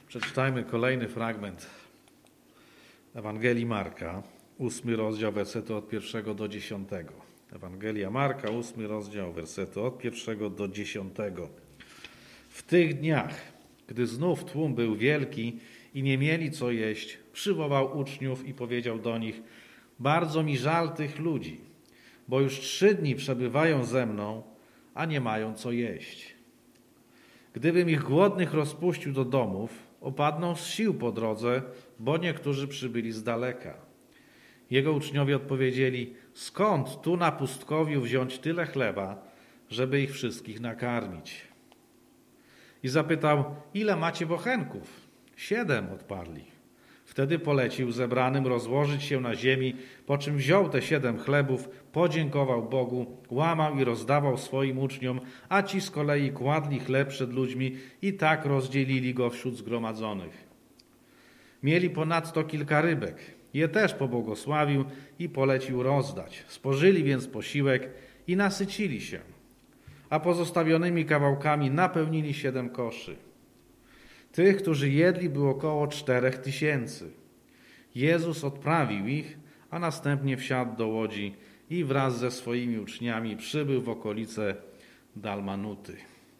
Przeczytajmy kolejny fragment Ewangelii Marka, 8 rozdział, wersety od 1 do 10. Ewangelia Marka, 8 rozdział, wersety od 1 do 10. W tych dniach, gdy znów tłum był wielki i nie mieli co jeść, przywołał uczniów i powiedział do nich: bardzo mi żal tych ludzi, bo już 3 dni przebywają ze mną, a nie mają co jeść. Gdybym ich głodnych rozpuścił do domów, opadną z sił po drodze, bo niektórzy przybyli z daleka. Jego uczniowie odpowiedzieli: skąd tu na pustkowiu wziąć tyle chleba, żeby ich wszystkich nakarmić? I zapytał: ile macie bochenków? 7, odparli. Wtedy polecił zebranym rozłożyć się na ziemi, po czym wziął te 7 chlebów, podziękował Bogu, łamał i rozdawał swoim uczniom, a ci z kolei kładli chleb przed ludźmi i tak rozdzielili go wśród zgromadzonych. Mieli ponadto kilka rybek. Je też pobłogosławił i polecił rozdać. Spożyli więc posiłek i nasycili się, a pozostawionymi kawałkami napełnili 7 koszy. Tych, którzy jedli, było około 4000. Jezus odprawił ich, a następnie wsiadł do łodzi i wraz ze swoimi uczniami przybył w okolice Dalmanuty.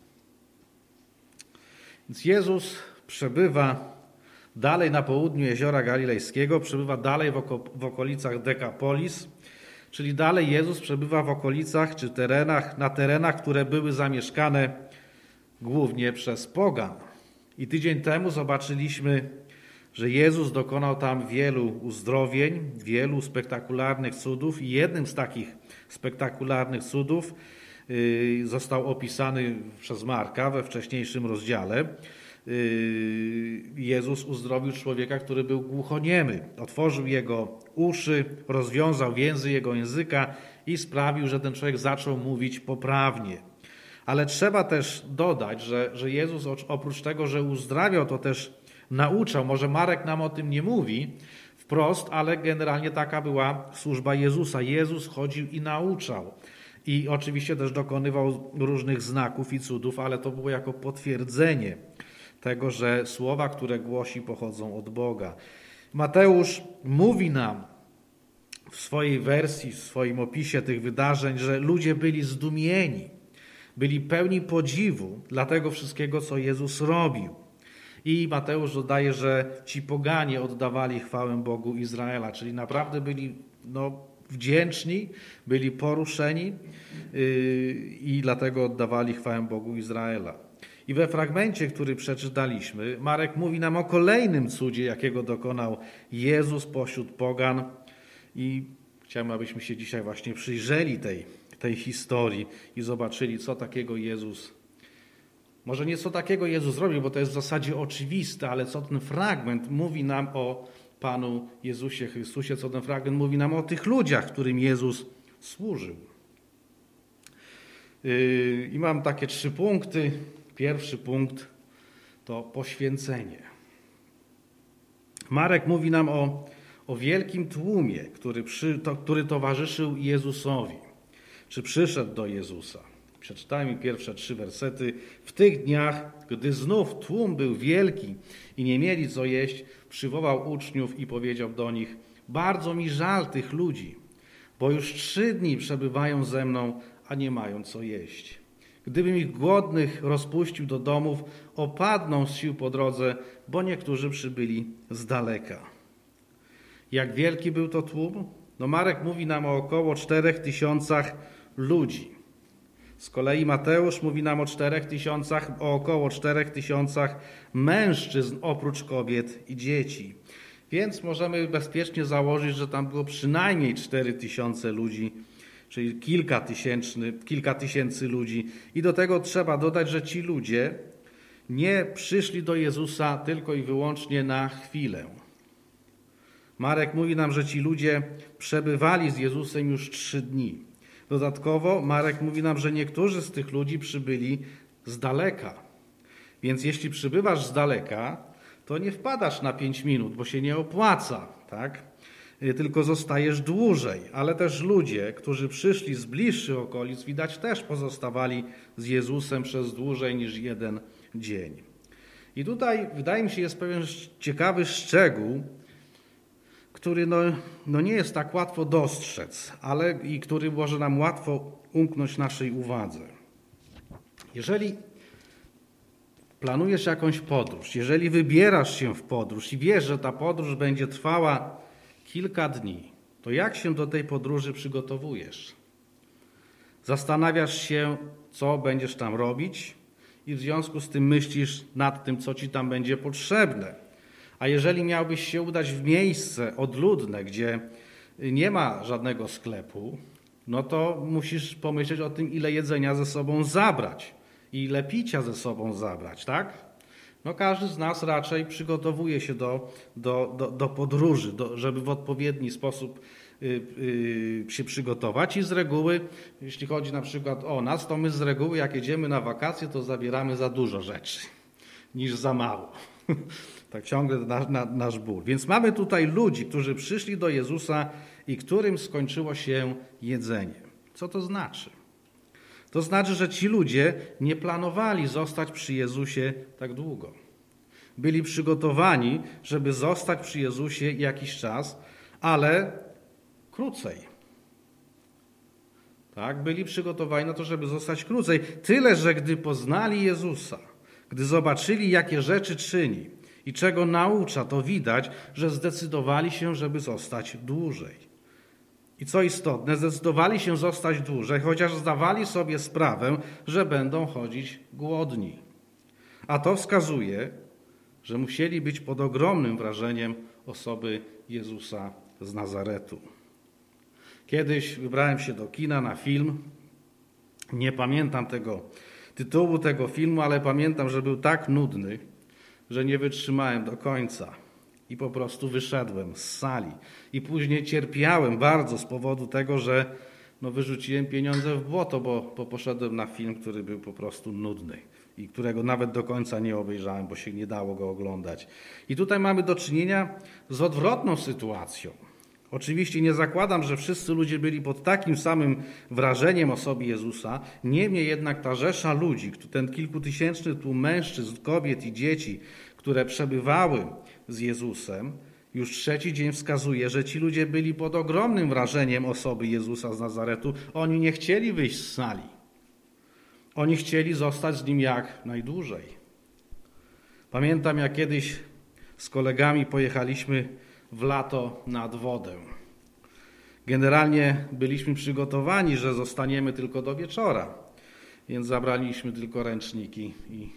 Więc Jezus przebywa dalej na południu Jeziora Galilejskiego, przebywa dalej w okolicach Dekapolis, czyli dalej Jezus przebywa w okolicach czy na terenach, które były zamieszkane głównie przez pogan. I tydzień temu zobaczyliśmy, że Jezus dokonał tam wielu uzdrowień, wielu spektakularnych cudów i jednym z takich spektakularnych cudów został opisany przez Marka we wcześniejszym rozdziale. Jezus uzdrowił człowieka, który był głuchoniemy. Otworzył jego uszy, rozwiązał więzy jego języka i sprawił, że ten człowiek zaczął mówić poprawnie. Ale trzeba też dodać, że Jezus oprócz tego, że uzdrawiał, to też nauczał. Może Marek nam o tym nie mówi wprost, ale generalnie taka była służba Jezusa. Jezus chodził i nauczał. I oczywiście też dokonywał różnych znaków i cudów, ale to było jako potwierdzenie tego, że słowa, które głosi, pochodzą od Boga. Mateusz mówi nam w swojej wersji, w swoim opisie tych wydarzeń, że ludzie byli zdumieni, byli pełni podziwu dla tego wszystkiego, co Jezus robił. I Mateusz dodaje, że ci poganie oddawali chwałę Bogu Izraela, czyli naprawdę byli wdzięczni, byli poruszeni i dlatego oddawali chwałę Bogu Izraela. I we fragmencie, który przeczytaliśmy, Marek mówi nam o kolejnym cudzie, jakiego dokonał Jezus pośród pogan. I chciałbym, abyśmy się dzisiaj właśnie przyjrzeli tej historii i zobaczyli, co takiego Jezus, może nie co takiego Jezus robił, bo to jest w zasadzie oczywiste, ale co ten fragment mówi nam o Panu Jezusie Chrystusie, co ten fragment mówi nam o tych ludziach, którym Jezus służył. I mam takie 3 punkty. Pierwszy punkt to poświęcenie. Marek mówi nam o wielkim tłumie, który towarzyszył Jezusowi, czy przyszedł do Jezusa. Przeczytajmy pierwsze 3 wersety. W tych dniach, gdy znów tłum był wielki i nie mieli co jeść, przywołał uczniów i powiedział do nich: bardzo mi żal tych ludzi, bo już 3 dni przebywają ze mną, a nie mają co jeść. Gdybym ich głodnych rozpuścił do domów, opadną z sił po drodze, bo niektórzy przybyli z daleka. Jak wielki był to tłum? Marek mówi nam o około 4000 ludzi. Z kolei Mateusz mówi nam o około 4000 mężczyzn oprócz kobiet i dzieci. Więc możemy bezpiecznie założyć, że tam było przynajmniej 4000 ludzi, czyli kilka tysięcy ludzi. I do tego trzeba dodać, że ci ludzie nie przyszli do Jezusa tylko i wyłącznie na chwilę. Marek mówi nam, że ci ludzie przebywali z Jezusem już 3 dni. Dodatkowo Marek mówi nam, że niektórzy z tych ludzi przybyli z daleka. Więc jeśli przybywasz z daleka, to nie wpadasz na 5 minut, bo się nie opłaca, tak? Tylko zostajesz dłużej. Ale też ludzie, którzy przyszli z bliższych okolic, widać też pozostawali z Jezusem przez dłużej niż 1 dzień. I tutaj wydaje mi się jest pewien ciekawy szczegół, który nie jest tak łatwo dostrzec, ale i który może nam łatwo umknąć naszej uwadze. Jeżeli planujesz jakąś podróż, jeżeli wybierasz się w podróż i wiesz, że ta podróż będzie trwała kilka dni, to jak się do tej podróży przygotowujesz? Zastanawiasz się, co będziesz tam robić i w związku z tym myślisz nad tym, co ci tam będzie potrzebne. A jeżeli miałbyś się udać w miejsce odludne, gdzie nie ma żadnego sklepu, no to musisz pomyśleć o tym, ile jedzenia ze sobą zabrać i ile picia ze sobą zabrać, tak? No każdy z nas raczej przygotowuje się do podróży, żeby w odpowiedni sposób się przygotować i z reguły, jeśli chodzi na przykład o nas, to my z reguły jak jedziemy na wakacje, to zabieramy za dużo rzeczy niż za mało. Tak ciągle nasz ból. Więc mamy tutaj ludzi, którzy przyszli do Jezusa i którym skończyło się jedzenie. Co to znaczy? To znaczy, że ci ludzie nie planowali zostać przy Jezusie tak długo. Byli przygotowani, żeby zostać przy Jezusie jakiś czas, ale krócej. Tak, byli przygotowani na to, żeby zostać krócej. Tyle, że gdy poznali Jezusa, gdy zobaczyli, jakie rzeczy czyni i czego naucza, to widać, że zdecydowali się, żeby zostać dłużej. I co istotne, zdecydowali się zostać dłużej, chociaż zdawali sobie sprawę, że będą chodzić głodni. A to wskazuje, że musieli być pod ogromnym wrażeniem osoby Jezusa z Nazaretu. Kiedyś wybrałem się do kina na film. Nie pamiętam tytułu tego filmu, ale pamiętam, że był tak nudny, że nie wytrzymałem do końca. I po prostu wyszedłem z sali. I później cierpiałem bardzo z powodu tego, że wyrzuciłem pieniądze w błoto, bo poszedłem na film, który był po prostu nudny i którego nawet do końca nie obejrzałem, bo się nie dało go oglądać. I tutaj mamy do czynienia z odwrotną sytuacją. Oczywiście nie zakładam, że wszyscy ludzie byli pod takim samym wrażeniem o sobie Jezusa. Niemniej jednak ta rzesza ludzi, ten kilkutysięczny tłum mężczyzn, kobiet i dzieci, które przebywały z Jezusem, już trzeci dzień wskazuje, że ci ludzie byli pod ogromnym wrażeniem osoby Jezusa z Nazaretu. Oni nie chcieli wyjść z sali. Oni chcieli zostać z Nim jak najdłużej. Pamiętam, jak kiedyś z kolegami pojechaliśmy w lato nad wodę. Generalnie byliśmy przygotowani, że zostaniemy tylko do wieczora, więc zabraliśmy tylko ręczniki i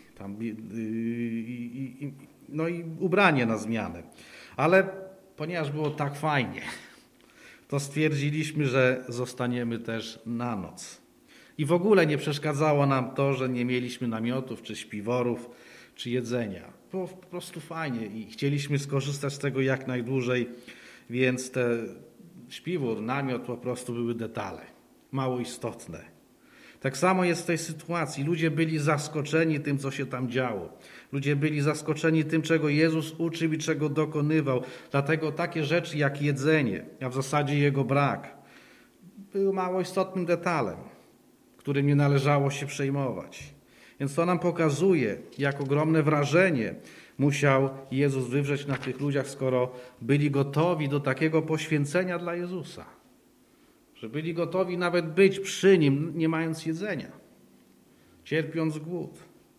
ubranie na zmianę. Ale ponieważ było tak fajnie, to stwierdziliśmy, że zostaniemy też na noc. I w ogóle nie przeszkadzało nam to, że nie mieliśmy namiotów, czy śpiworów, czy jedzenia. Było po prostu fajnie i chcieliśmy skorzystać z tego jak najdłużej, więc te śpiwór, namiot po prostu były detale, mało istotne. Tak samo jest w tej sytuacji. Ludzie byli zaskoczeni tym, co się tam działo. Ludzie byli zaskoczeni tym, czego Jezus uczył i czego dokonywał. Dlatego takie rzeczy jak jedzenie, a w zasadzie jego brak, były mało istotnym detalem, którym nie należało się przejmować. Więc to nam pokazuje, jak ogromne wrażenie musiał Jezus wywrzeć na tych ludziach, skoro byli gotowi do takiego poświęcenia dla Jezusa. Że byli gotowi nawet być przy Nim, nie mając jedzenia, cierpiąc głód.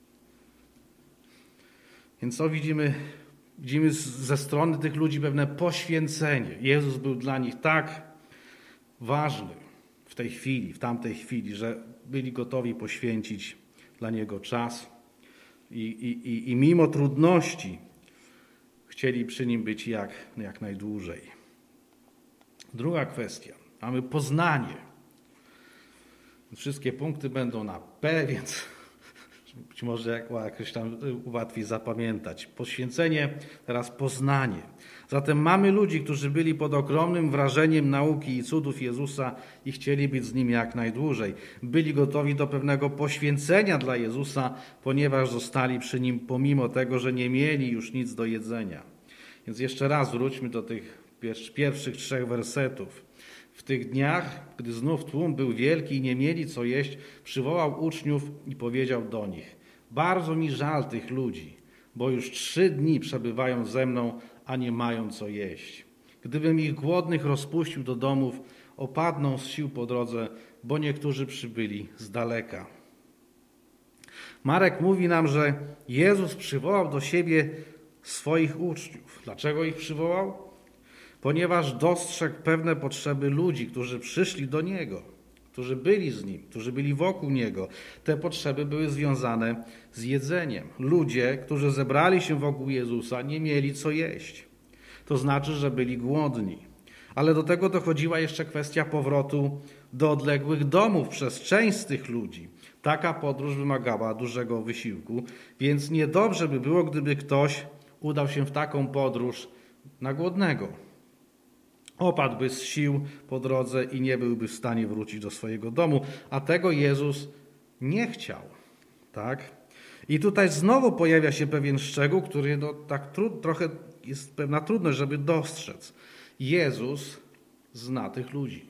Więc co widzimy? Widzimy ze strony tych ludzi pewne poświęcenie. Jezus był dla nich tak ważny w tej chwili, w tamtej chwili, że byli gotowi poświęcić dla Niego czas i mimo trudności chcieli przy Nim być jak najdłużej. Druga kwestia. Mamy poznanie. Wszystkie punkty będą na P, więc być może jakoś tam łatwiej zapamiętać. Poświęcenie, teraz poznanie. Zatem mamy ludzi, którzy byli pod ogromnym wrażeniem nauki i cudów Jezusa i chcieli być z Nim jak najdłużej. Byli gotowi do pewnego poświęcenia dla Jezusa, ponieważ zostali przy Nim pomimo tego, że nie mieli już nic do jedzenia. Więc jeszcze raz wróćmy do tych pierwszych 3 wersetów. W tych dniach, gdy znów tłum był wielki i nie mieli co jeść, przywołał uczniów i powiedział do nich: bardzo mi żal tych ludzi, bo już 3 dni przebywają ze mną, a nie mają co jeść. Gdybym ich głodnych rozpuścił do domów, opadną z sił po drodze, bo niektórzy przybyli z daleka. Marek mówi nam, że Jezus przywołał do siebie swoich uczniów. Dlaczego ich przywołał? Ponieważ dostrzegł pewne potrzeby ludzi, którzy przyszli do Niego, którzy byli z Nim, którzy byli wokół Niego. Te potrzeby były związane z jedzeniem. Ludzie, którzy zebrali się wokół Jezusa, nie mieli co jeść. To znaczy, że byli głodni. Ale do tego dochodziła jeszcze kwestia powrotu do odległych domów przez część z tych ludzi. Taka podróż wymagała dużego wysiłku, więc niedobrze by było, gdyby ktoś udał się w taką podróż na głodnego. Opadłby z sił po drodze i nie byłby w stanie wrócić do swojego domu, a tego Jezus nie chciał. Tak? I tutaj znowu pojawia się pewien szczegół, który trochę jest pewna trudność, żeby dostrzec. Jezus zna tych ludzi.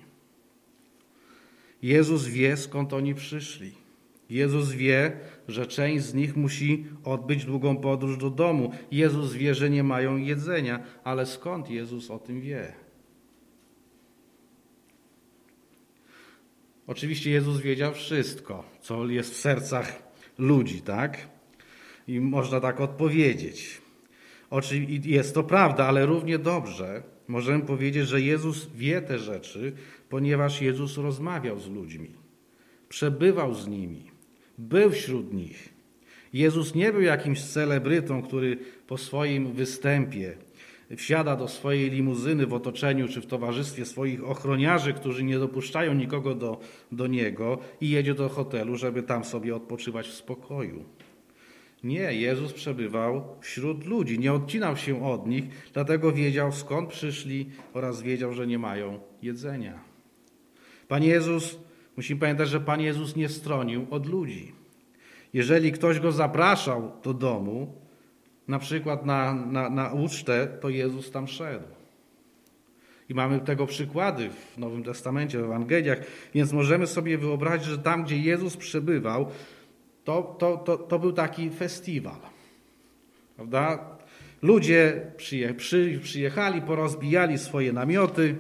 Jezus wie, skąd oni przyszli. Jezus wie, że część z nich musi odbyć długą podróż do domu. Jezus wie, że nie mają jedzenia, ale skąd Jezus o tym wie? Oczywiście Jezus wiedział wszystko, co jest w sercach ludzi, tak? I można tak odpowiedzieć. Jest to prawda, ale równie dobrze możemy powiedzieć, że Jezus wie te rzeczy, ponieważ Jezus rozmawiał z ludźmi, przebywał z nimi, był wśród nich. Jezus nie był jakimś celebrytą, który po swoim występie wsiada do swojej limuzyny w otoczeniu czy w towarzystwie swoich ochroniarzy, którzy nie dopuszczają nikogo do Niego i jedzie do hotelu, żeby tam sobie odpoczywać w spokoju. Nie, Jezus przebywał wśród ludzi, nie odcinał się od nich, dlatego wiedział, skąd przyszli oraz wiedział, że nie mają jedzenia. Musimy pamiętać, że Pan Jezus nie stronił od ludzi. Jeżeli ktoś go zapraszał do domu, na przykład na ucztę, to Jezus tam szedł. I mamy tego przykłady w Nowym Testamencie, w Ewangeliach, więc możemy sobie wyobrazić, że tam, gdzie Jezus przebywał, to był taki festiwal. Prawda? Ludzie przyjechali, porozbijali swoje namioty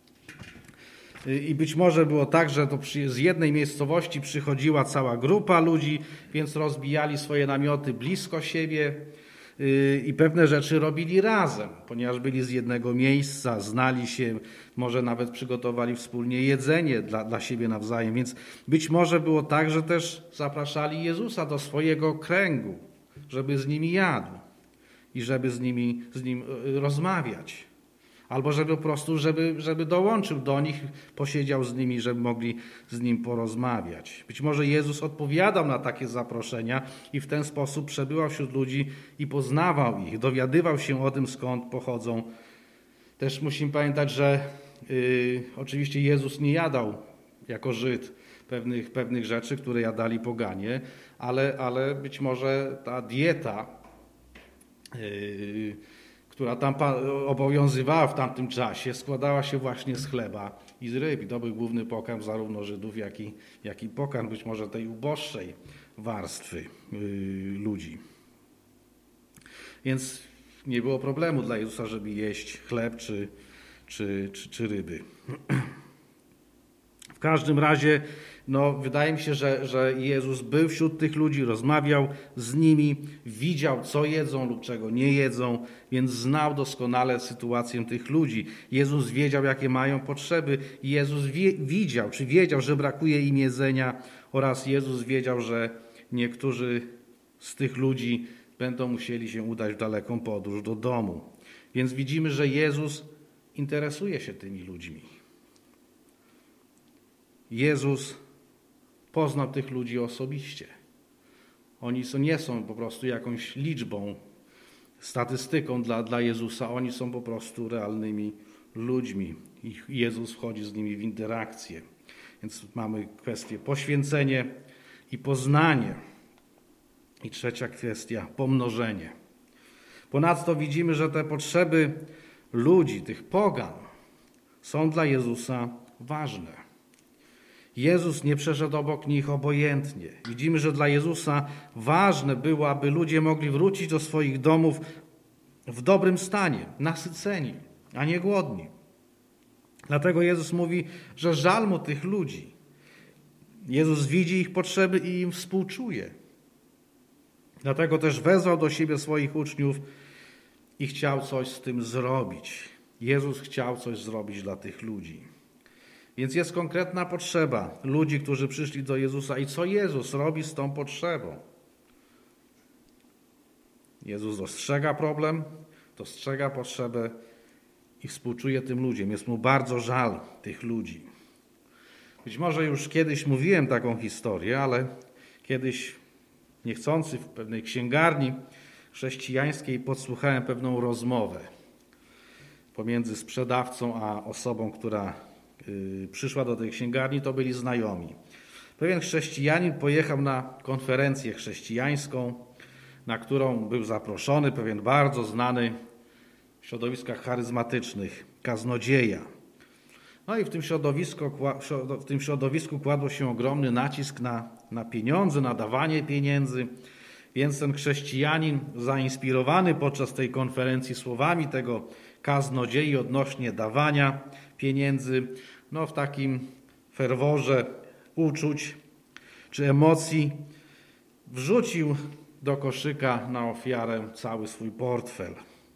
i być może było tak, że to z jednej miejscowości przychodziła cała grupa ludzi, więc rozbijali swoje namioty blisko siebie i pewne rzeczy robili razem, ponieważ byli z jednego miejsca, znali się, może nawet przygotowali wspólnie jedzenie dla siebie nawzajem, więc być może było tak, że też zapraszali Jezusa do swojego kręgu, żeby z nimi jadł i żeby z nim rozmawiać. Albo żeby po prostu, żeby dołączył do nich, posiedział z nimi, żeby mogli z nim porozmawiać. Być może Jezus odpowiadał na takie zaproszenia i w ten sposób przebywał wśród ludzi i poznawał ich, dowiadywał się o tym, skąd pochodzą. Też musimy pamiętać, że oczywiście Jezus nie jadał jako Żyd pewnych rzeczy, które jadali poganie, ale być może ta dieta, która tam obowiązywała w tamtym czasie, składała się właśnie z chleba i z ryb. I to był główny pokarm zarówno Żydów, jak i pokarm być może tej uboższej warstwy ludzi. Więc nie było problemu dla Jezusa, żeby jeść chleb czy ryby. W każdym razie wydaje mi się, że Jezus był wśród tych ludzi, rozmawiał z nimi, widział, co jedzą lub czego nie jedzą, więc znał doskonale sytuację tych ludzi. Jezus wiedział, jakie mają potrzeby. Jezus wiedział, że brakuje im jedzenia oraz Jezus wiedział, że niektórzy z tych ludzi będą musieli się udać w daleką podróż do domu. Więc widzimy, że Jezus interesuje się tymi ludźmi. Jezus poznał tych ludzi osobiście. Oni nie są po prostu jakąś liczbą, statystyką dla Jezusa. Oni są po prostu realnymi ludźmi. I Jezus wchodzi z nimi w interakcję. Więc mamy kwestię poświęcenie i poznanie. I trzecia kwestia, pomnożenie. Ponadto widzimy, że te potrzeby ludzi, tych pogan, są dla Jezusa ważne. Jezus nie przeszedł obok nich obojętnie. Widzimy, że dla Jezusa ważne było, aby ludzie mogli wrócić do swoich domów w dobrym stanie, nasyceni, a nie głodni. Dlatego Jezus mówi, że żal mu tych ludzi. Jezus widzi ich potrzeby i im współczuje. Dlatego też wezwał do siebie swoich uczniów i chciał coś z tym zrobić. Jezus chciał coś zrobić dla tych ludzi. Więc jest konkretna potrzeba ludzi, którzy przyszli do Jezusa. I co Jezus robi z tą potrzebą? Jezus dostrzega problem, dostrzega potrzebę i współczuje tym ludziom. Jest mu bardzo żal tych ludzi. Być może już kiedyś mówiłem taką historię, ale kiedyś niechcący w pewnej księgarni chrześcijańskiej podsłuchałem pewną rozmowę pomiędzy sprzedawcą a osobą, która przyszła do tej księgarni. To byli znajomi. Pewien chrześcijanin pojechał na konferencję chrześcijańską, na którą był zaproszony pewien bardzo znany w środowiskach charyzmatycznych kaznodzieja. No i w tym środowisku kładło się ogromny nacisk na pieniądze, na dawanie pieniędzy, więc ten chrześcijanin zainspirowany podczas tej konferencji słowami tego kaznodziei odnośnie dawania pieniędzy, w takim ferworze uczuć czy emocji wrzucił do koszyka na ofiarę cały swój portfel.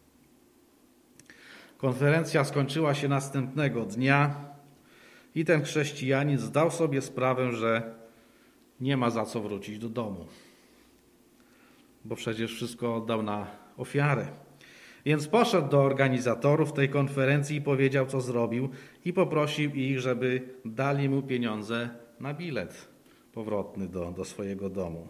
Konferencja skończyła się następnego dnia i ten chrześcijanin zdał sobie sprawę, że nie ma za co wrócić do domu, bo przecież wszystko oddał na ofiarę. Więc poszedł do organizatorów tej konferencji i powiedział, co zrobił, i poprosił ich, żeby dali mu pieniądze na bilet powrotny do swojego domu.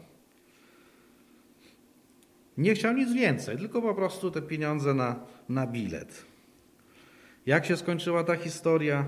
Nie chciał nic więcej, tylko po prostu te pieniądze na bilet. Jak się skończyła ta historia?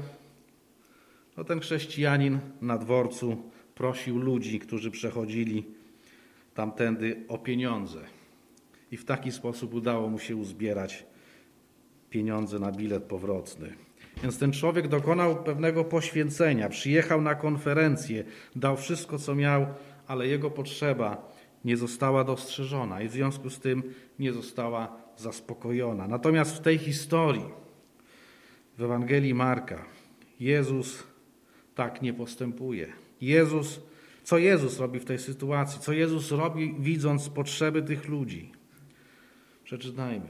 Ten chrześcijanin na dworcu prosił ludzi, którzy przechodzili tamtędy, o pieniądze. I w taki sposób udało mu się uzbierać pieniądze na bilet powrotny. Więc ten człowiek dokonał pewnego poświęcenia, przyjechał na konferencję, dał wszystko, co miał, ale jego potrzeba nie została dostrzeżona i w związku z tym nie została zaspokojona. Natomiast w tej historii, w Ewangelii Marka, Jezus tak nie postępuje. Co Jezus robi w tej sytuacji? Co Jezus robi, widząc potrzeby tych ludzi? Przeczytajmy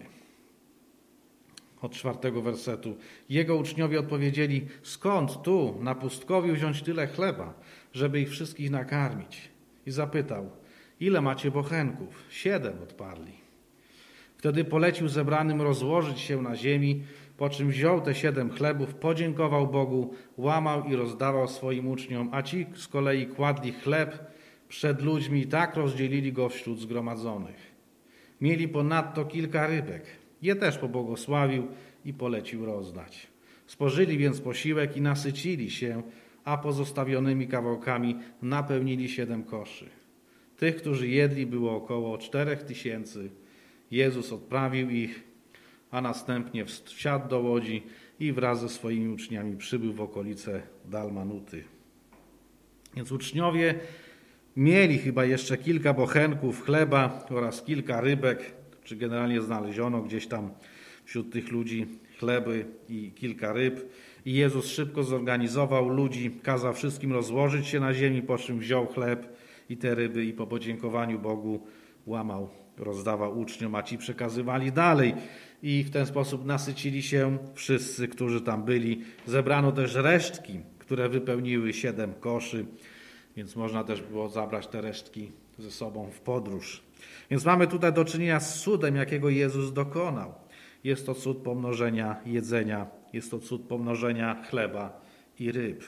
od 4 wersetu. Jego uczniowie odpowiedzieli: skąd tu na pustkowiu wziąć tyle chleba, żeby ich wszystkich nakarmić? I zapytał: ile macie bochenków? 7, odparli. Wtedy polecił zebranym rozłożyć się na ziemi, po czym wziął te 7 chlebów, podziękował Bogu, łamał i rozdawał swoim uczniom, a ci z kolei kładli chleb przed ludźmi i tak rozdzielili go wśród zgromadzonych. Mieli ponadto kilka rybek. Je też pobłogosławił i polecił rozdać. Spożyli więc posiłek i nasycili się, a pozostawionymi kawałkami napełnili 7 koszy. Tych, którzy jedli, było około 4000. Jezus odprawił ich, a następnie wsiadł do łodzi i wraz ze swoimi uczniami przybył w okolice Dalmanuty. Więc uczniowie mieli chyba jeszcze kilka bochenków chleba oraz kilka rybek, czy generalnie znaleziono gdzieś tam wśród tych ludzi chleby i kilka ryb. I Jezus szybko zorganizował ludzi, kazał wszystkim rozłożyć się na ziemi, po czym wziął chleb i te ryby i po podziękowaniu Bogu łamał, rozdawał uczniom, a ci przekazywali dalej. I w ten sposób nasycili się wszyscy, którzy tam byli. Zebrano też resztki, które wypełniły 7 koszy, więc można też było zabrać te resztki ze sobą w podróż. Więc mamy tutaj do czynienia z cudem, jakiego Jezus dokonał. Jest to cud pomnożenia jedzenia, jest to cud pomnożenia chleba i ryb.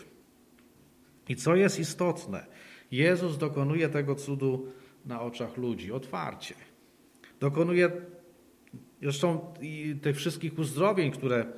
I co jest istotne, Jezus dokonuje tego cudu na oczach ludzi, otwarcie. Dokonuje zresztą tych wszystkich uzdrowień,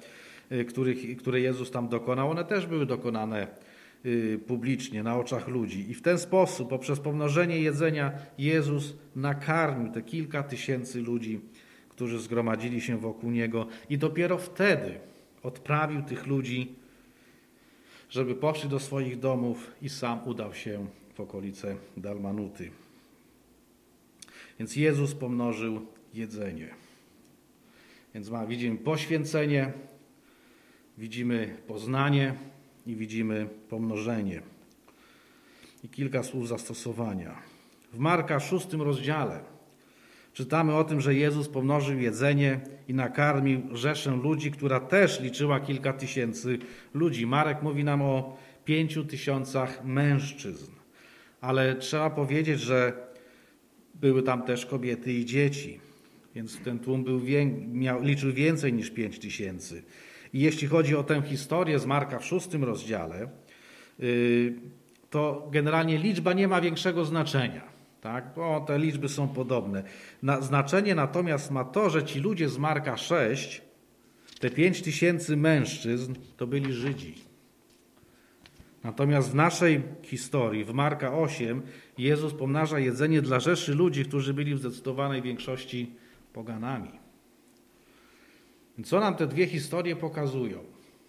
które Jezus tam dokonał, one też były dokonane publicznie, na oczach ludzi. I w ten sposób, poprzez pomnożenie jedzenia, Jezus nakarmił te kilka tysięcy ludzi, którzy zgromadzili się wokół Niego. I dopiero wtedy odprawił tych ludzi żeby poszli do swoich domów i sam udał się w okolice Dalmanuty. Więc Jezus pomnożył jedzenie. Więc widzimy poświęcenie, widzimy poznanie i widzimy pomnożenie. I kilka słów zastosowania. W Marka 6 rozdziale czytamy o tym, że Jezus pomnożył jedzenie i nakarmił rzeszę ludzi, która też liczyła kilka tysięcy ludzi. Marek mówi nam o 5000 mężczyzn. Ale trzeba powiedzieć, że były tam też kobiety i dzieci. Więc ten tłum liczył więcej niż 5000. I jeśli chodzi o tę historię z Marka w 6 rozdziale, to generalnie liczba nie ma większego znaczenia. Tak? Bo te liczby są podobne. Znaczenie natomiast ma to, że ci ludzie z Marka 6, te 5000 mężczyzn, to byli Żydzi. Natomiast w naszej historii, w Marka 8, Jezus pomnaża jedzenie dla rzeszy ludzi, którzy byli w zdecydowanej większości poganami. Co nam te dwie historie pokazują?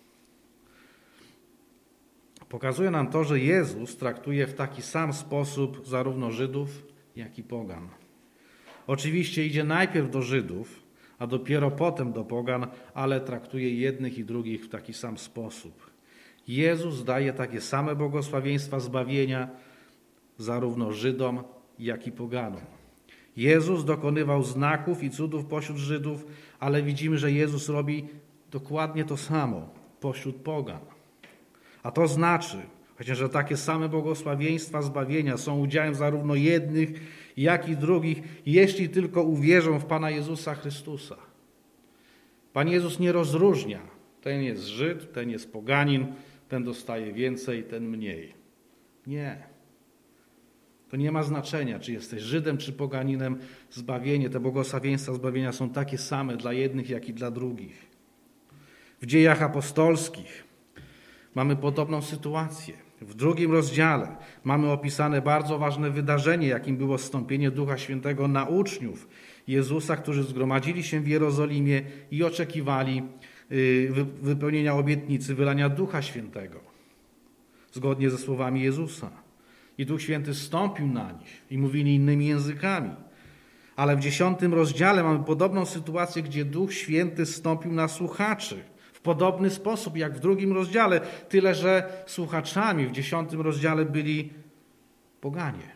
Pokazuje nam to, że Jezus traktuje w taki sam sposób zarówno Żydów, jak i pogan. Oczywiście idzie najpierw do Żydów, a dopiero potem do pogan, ale traktuje jednych i drugich w taki sam sposób. Jezus daje takie same błogosławieństwa zbawienia zarówno Żydom, jak i poganom. Jezus dokonywał znaków i cudów pośród Żydów, ale widzimy, że Jezus robi dokładnie to samo pośród pogan. A to znaczy, że takie same błogosławieństwa zbawienia są udziałem zarówno jednych, jak i drugich, jeśli tylko uwierzą w Pana Jezusa Chrystusa. Pan Jezus nie rozróżnia. Ten jest Żyd, ten jest poganin, ten dostaje więcej, ten mniej. Nie. To nie ma znaczenia, czy jesteś Żydem, czy poganinem. Zbawienie, te błogosławieństwa zbawienia są takie same dla jednych, jak i dla drugich. W Dziejach Apostolskich mamy podobną sytuację. W 2 rozdziale mamy opisane bardzo ważne wydarzenie, jakim było zstąpienie Ducha Świętego na uczniów Jezusa, którzy zgromadzili się w Jerozolimie i oczekiwali wypełnienia obietnicy wylania Ducha Świętego, zgodnie ze słowami Jezusa. I Duch Święty zstąpił na nich i mówili innymi językami. Ale w 10 rozdziale mamy podobną sytuację, gdzie Duch Święty zstąpił na słuchaczy w podobny sposób jak w 2 rozdziale, tyle że słuchaczami w 10 rozdziale byli poganie.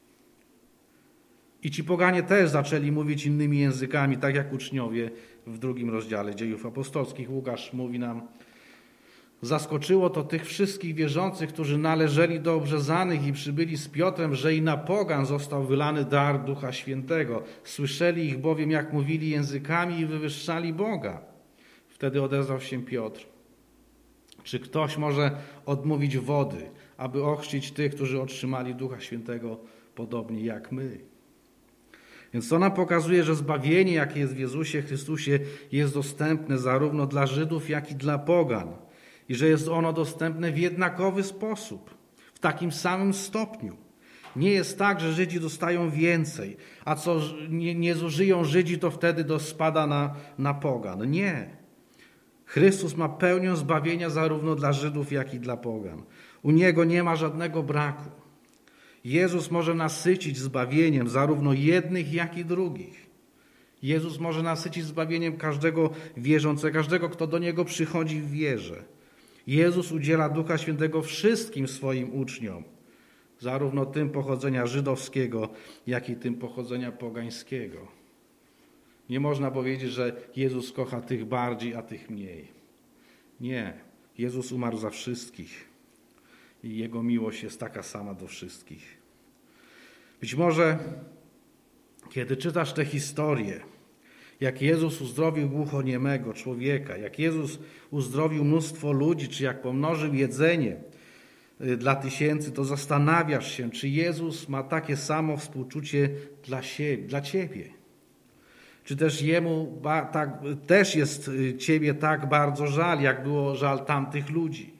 I ci poganie też zaczęli mówić innymi językami, tak jak uczniowie w 2 rozdziale Dziejów Apostolskich. Łukasz mówi nam: zaskoczyło to tych wszystkich wierzących, którzy należeli do obrzezanych i przybyli z Piotrem, że i na pogan został wylany dar Ducha Świętego. Słyszeli ich bowiem, jak mówili językami i wywyższali Boga. Wtedy odezwał się Piotr: czy ktoś może odmówić wody, aby ochrzcić tych, którzy otrzymali Ducha Świętego podobnie jak my? Więc to nam pokazuje, że zbawienie, jakie jest w Jezusie Chrystusie, jest dostępne zarówno dla Żydów, jak i dla pogan. I że jest ono dostępne w jednakowy sposób, w takim samym stopniu. Nie jest tak, że Żydzi dostają więcej, a co nie zużyją Żydzi, to wtedy spada na pogan. Nie. Chrystus ma pełnię zbawienia zarówno dla Żydów, jak i dla pogan. U Niego nie ma żadnego braku. Jezus może nasycić zbawieniem zarówno jednych, jak i drugich. Jezus może nasycić zbawieniem każdego wierzącego, każdego, kto do Niego przychodzi w wierze. Jezus udziela Ducha Świętego wszystkim swoim uczniom, zarówno tym pochodzenia żydowskiego, jak i tym pochodzenia pogańskiego. Nie można powiedzieć, że Jezus kocha tych bardziej, a tych mniej. Nie. Jezus umarł za wszystkich i Jego miłość jest taka sama do wszystkich. Być może, kiedy czytasz tę historię, jak Jezus uzdrowił głuchoniemego człowieka, jak Jezus uzdrowił mnóstwo ludzi, czy jak pomnożył jedzenie dla tysięcy, to zastanawiasz się, czy Jezus ma takie samo współczucie dla Ciebie. Czy też Jemu też jest Ciebie tak bardzo żal, jak było żal tamtych ludzi.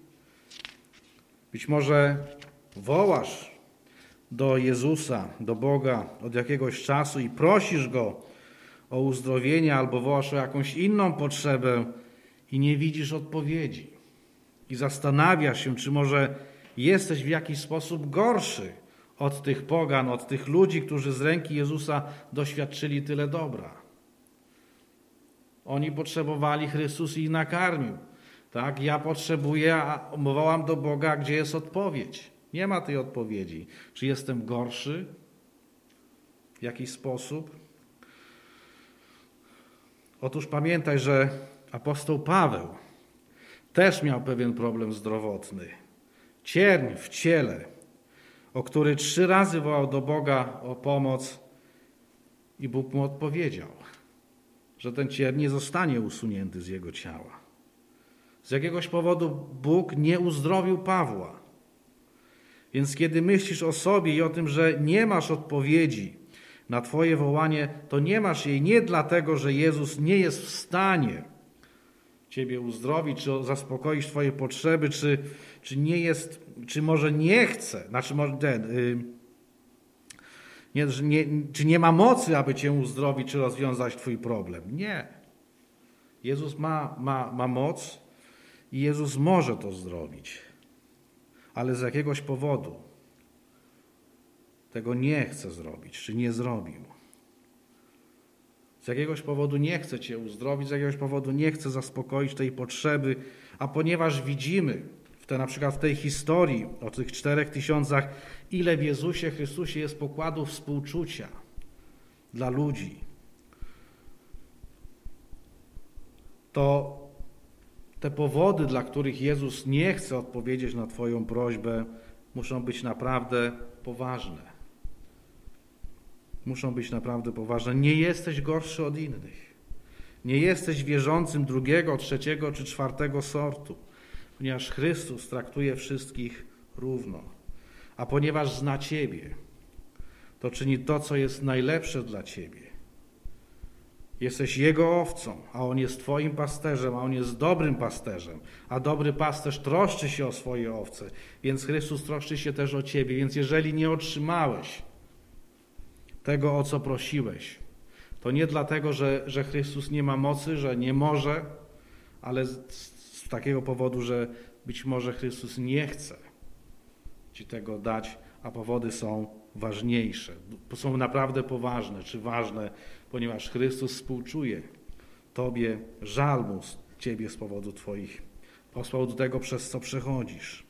Być może wołasz do Jezusa, do Boga od jakiegoś czasu i prosisz Go o uzdrowienie albo wołasz o jakąś inną potrzebę i nie widzisz odpowiedzi. i zastanawiasz się, czy może jesteś w jakiś sposób gorszy od tych pogan, od tych ludzi, którzy z ręki Jezusa doświadczyli tyle dobra. Oni potrzebowali, Chrystus ich nakarmił. Tak? Ja potrzebuję, a wołam do Boga, gdzie jest odpowiedź. Nie ma tej odpowiedzi. Czy jestem gorszy w jakiś sposób? Otóż pamiętaj, że apostoł Paweł też miał pewien problem zdrowotny. Cierń w ciele, o który 3 razy wołał do Boga o pomoc i Bóg mu odpowiedział, że ten cierń nie zostanie usunięty z jego ciała. Z jakiegoś powodu Bóg nie uzdrowił Pawła. Więc kiedy myślisz o sobie i o tym, że nie masz odpowiedzi na twoje wołanie, to nie masz jej nie dlatego, że Jezus nie jest w stanie ciebie uzdrowić, czy zaspokoić twoje potrzeby, czy może nie chce, czy nie ma mocy, aby cię uzdrowić, czy rozwiązać twój problem. Nie. Jezus ma moc i Jezus może to zrobić, ale z jakiegoś powodu tego nie chce zrobić, czy nie zrobił. Z jakiegoś powodu nie chce cię uzdrowić, z jakiegoś powodu nie chce zaspokoić tej potrzeby, a ponieważ widzimy na przykład w tej historii o tych 4000, ile w Jezusie Chrystusie jest pokładów współczucia dla ludzi, to te powody, dla których Jezus nie chce odpowiedzieć na twoją prośbę, muszą być naprawdę poważne. Muszą być naprawdę poważne. Nie jesteś gorszy od innych. Nie jesteś wierzącym 2., 3. czy 4. sortu, ponieważ Chrystus traktuje wszystkich równo. A ponieważ zna ciebie, to czyni to, co jest najlepsze dla ciebie. Jesteś Jego owcą, a On jest twoim pasterzem, a On jest dobrym pasterzem, a dobry pasterz troszczy się o swoje owce, więc Chrystus troszczy się też o ciebie. Więc jeżeli nie otrzymałeś tego, o co prosiłeś, to nie dlatego, że Chrystus nie ma mocy, że nie może, ale z takiego powodu, że być może Chrystus nie chce ci tego dać, a powody są ważniejsze, są naprawdę poważne czy ważne, ponieważ Chrystus współczuje tobie, żal mu ciebie z powodu tego, przez co przechodzisz.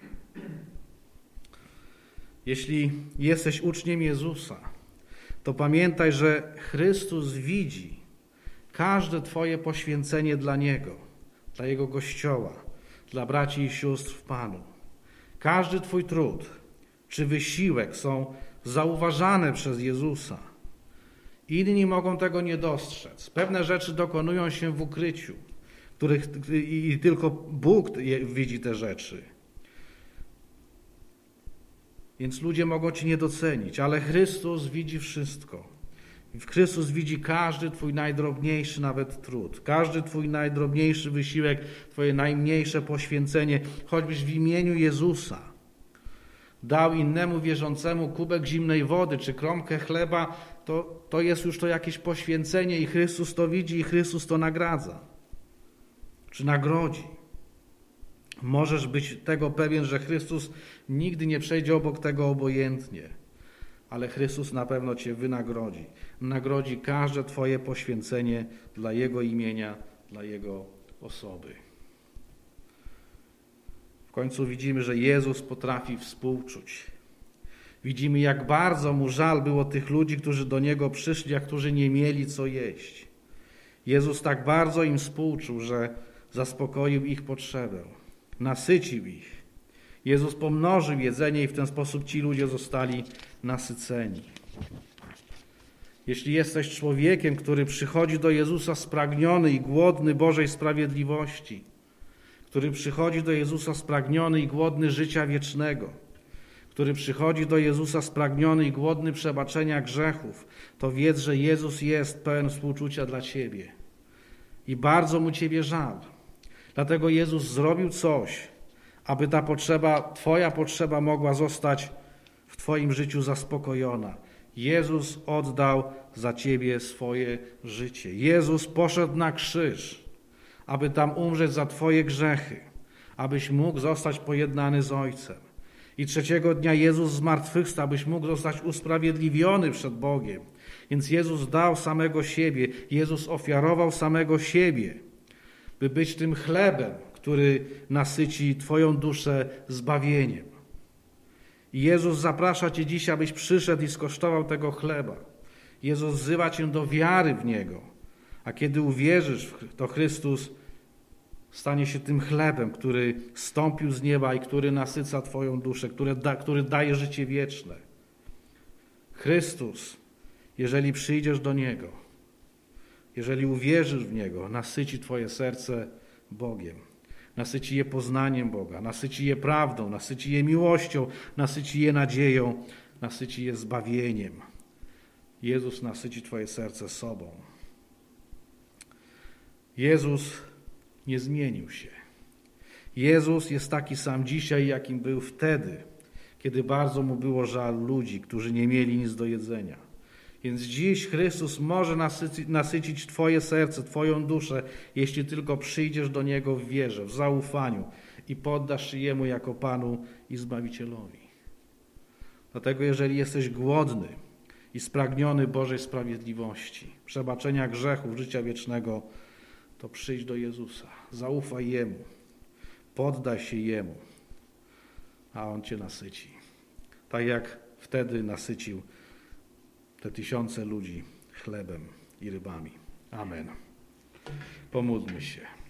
Jeśli jesteś uczniem Jezusa, to pamiętaj, że Chrystus widzi każde twoje poświęcenie dla Niego, dla Jego Kościoła, dla braci i sióstr w Panu. Każdy twój trud czy wysiłek są zauważane przez Jezusa. Inni mogą tego nie dostrzec. Pewne rzeczy dokonują się w ukryciu, i tylko Bóg widzi te rzeczy. Więc ludzie mogą ci nie docenić, ale Chrystus widzi wszystko. Chrystus widzi każdy twój najdrobniejszy nawet trud, każdy twój najdrobniejszy wysiłek, twoje najmniejsze poświęcenie, choćbyś w imieniu Jezusa dał innemu wierzącemu kubek zimnej wody czy kromkę chleba, to jest już to jakieś poświęcenie i Chrystus to widzi i Chrystus to nagradza, czy nagrodzi. Możesz być tego pewien, że Chrystus nigdy nie przejdzie obok tego obojętnie, ale Chrystus na pewno cię wynagrodzi. Nagrodzi każde twoje poświęcenie dla Jego imienia, dla Jego osoby. W końcu widzimy, że Jezus potrafi współczuć. Widzimy, jak bardzo Mu żal było tych ludzi, którzy do Niego przyszli, a którzy nie mieli co jeść. Jezus tak bardzo im współczuł, że zaspokoił ich potrzebę, nasycił ich. Jezus pomnożył jedzenie i w ten sposób ci ludzie zostali nasyceni. Jeśli jesteś człowiekiem, który przychodzi do Jezusa spragniony i głodny Bożej sprawiedliwości, który przychodzi do Jezusa spragniony i głodny życia wiecznego, który przychodzi do Jezusa spragniony i głodny przebaczenia grzechów, to wiedz, że Jezus jest pełen współczucia dla ciebie i bardzo Mu ciebie żal. Dlatego Jezus zrobił coś, aby ta potrzeba, twoja potrzeba mogła zostać w twoim życiu zaspokojona. Jezus oddał za ciebie swoje życie. Jezus poszedł na krzyż, aby tam umrzeć za twoje grzechy, abyś mógł zostać pojednany z Ojcem. I trzeciego dnia Jezus zmartwychwstał, abyś mógł zostać usprawiedliwiony przed Bogiem. Więc Jezus dał samego siebie, Jezus ofiarował samego siebie, by być tym chlebem, który nasyci twoją duszę zbawieniem. I Jezus zaprasza cię dzisiaj, abyś przyszedł i skosztował tego chleba. Jezus wzywa cię do wiary w Niego. A kiedy uwierzysz, to Chrystus stanie się tym chlebem, który zstąpił z nieba i który nasyca twoją duszę, który daje życie wieczne. Chrystus, jeżeli przyjdziesz do Niego, jeżeli uwierzysz w Niego, nasyci twoje serce Bogiem. Nasyci je poznaniem Boga, nasyci je prawdą, nasyci je miłością, nasyci je nadzieją, nasyci je zbawieniem. Jezus nasyci twoje serce sobą. Jezus nie zmienił się. Jezus jest taki sam dzisiaj, jakim był wtedy, kiedy bardzo Mu było żal ludzi, którzy nie mieli nic do jedzenia. Więc dziś Chrystus może nasycić twoje serce, twoją duszę, jeśli tylko przyjdziesz do Niego w wierze, w zaufaniu i poddasz się Jemu jako Panu i Zbawicielowi. Dlatego jeżeli jesteś głodny i spragniony Bożej sprawiedliwości, przebaczenia grzechów, życia wiecznego, to przyjdź do Jezusa, zaufaj Jemu, poddaj się Jemu, a On cię nasyci. Tak jak wtedy nasycił te tysiące ludzi chlebem i rybami. Amen. Pomódlmy się.